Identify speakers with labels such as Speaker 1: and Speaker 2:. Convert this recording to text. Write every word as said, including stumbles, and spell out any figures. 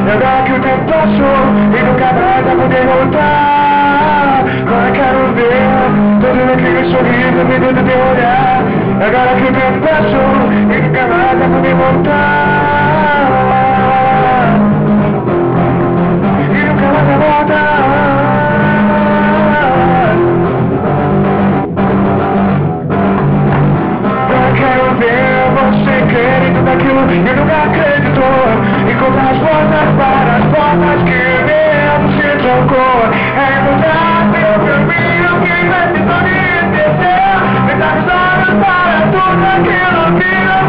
Speaker 1: Agora que o tempo passou e nunca mais vai poder voltar. Agora quero ver todo aquele sorriso vindo do teu olhar. Agora que o tempo passou e nunca mais vai poder voltar. E nunca mais vai voltar. Agora quero ver você querendo daquilo que nunca acreditou. Encontrar as portas para as portas que mesmo se trocou. É mudar seu caminho que vai se tornar descer. Fechar os olhos para tudo aquilo que não